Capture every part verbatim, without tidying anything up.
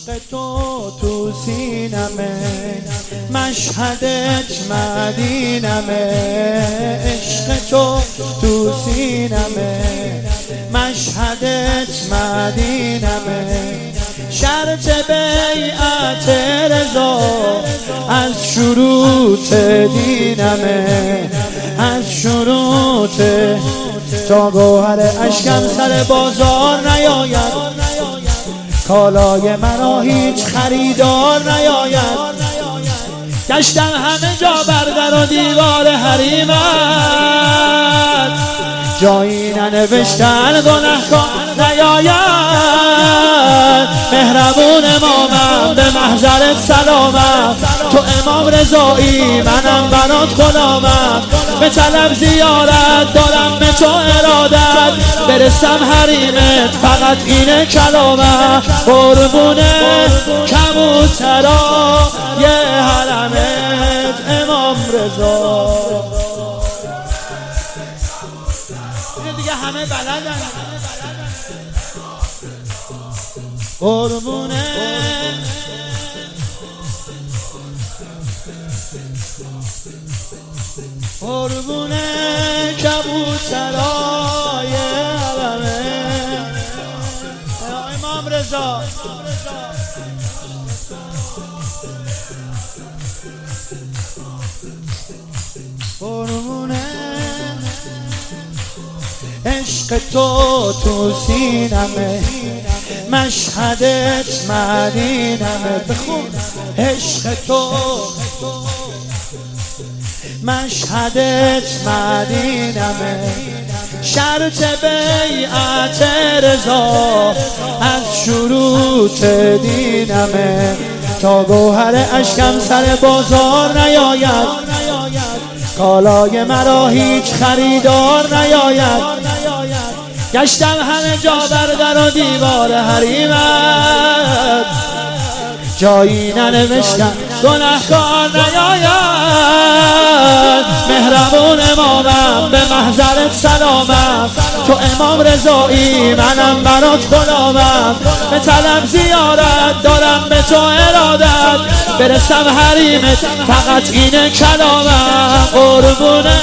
عشق تو تو سینمه، مشهدت مدینمه. عشق تو تو سینمه، مشهدت مدینمه. شرط بیعت رضا از شروط دینمه، از شروط. تا گوهر اشکم سر بازار نیاید، کالای مرا هیچ خریدار نیاید. گشتم همه جا بر در و دیوار حریمت، جایی ننوشتن گنهکار نیاید. مهربون امامم به محضرت سلامم، تو امام رضایی منم برات غلامم. به طلب زیارت دارم به تو ارادت، برسم حریمت فقط اینه کلامم. قربونه کبوترا یه حرمت امام رضا. دیگه همه بلدن. قربونه قربونه کبوترای حرمه امام رضا. قربونه عشق تو تو سینمه، مشهدت مدینمه. بخون عشق تو مشهدت مدینمه. شرط بیعت رضا از شروط دینمه. تا گوهر اشکم سر بازار نیاید، کالای مرا هیچ خریدار نیاید. گشتم همه جا بر در و دیوار حریمت، جایی ننوشتم گنهکار نیاید. مهربون امامم به محضرت سلامم، تو امام رضایی منم برات غلامم. به طلب زیارت دارم به تو ارادت، برسم حریمت فقط اینه کلامم. قربونه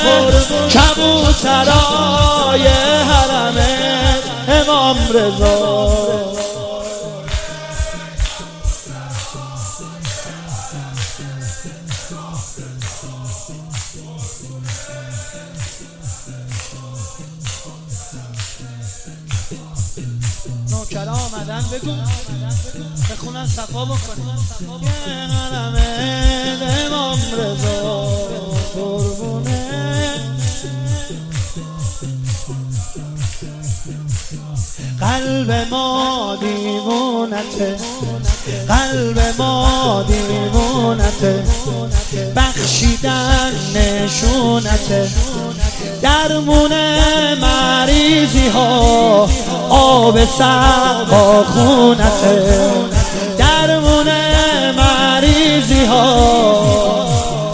کبوترای حرمت امام رضا. نوکرا آمدن بگو بخونن صفا بکنن. یه حرمت امام رضا. قربونه قلب ما دیوونته، قلب ما دیوونته. بخشیدن نشونته، درمون مریضی ها آب سقا خونته. درمون مریضی ها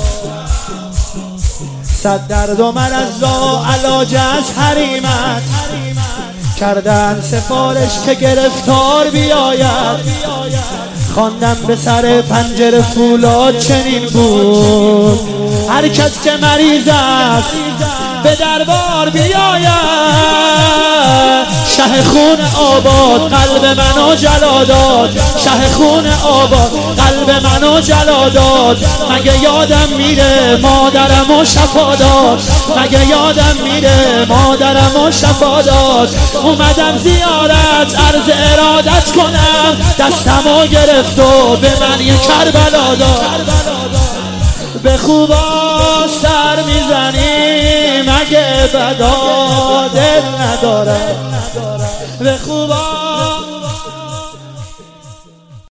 صد درد و مرض را علاج از حریمت. کردن سفارش که گرفتار بیاید، خواندم به سر پنجره فولاد چنین بود. هر کس که مریض است به دربار بیاید. شه خون آباد قلب منو جلا داد، شه خون آباد قلب منو جلا داد. مگه یادم میره مادرم و شفا داد، مگه یادم میره مادرم و شفا داد. اومدم زیارت عرض ارادت کنم، دستمو گرفت و به من یه کربلا داد. به خوبا سر میزنی مگه بدا دل نداره، به خوبا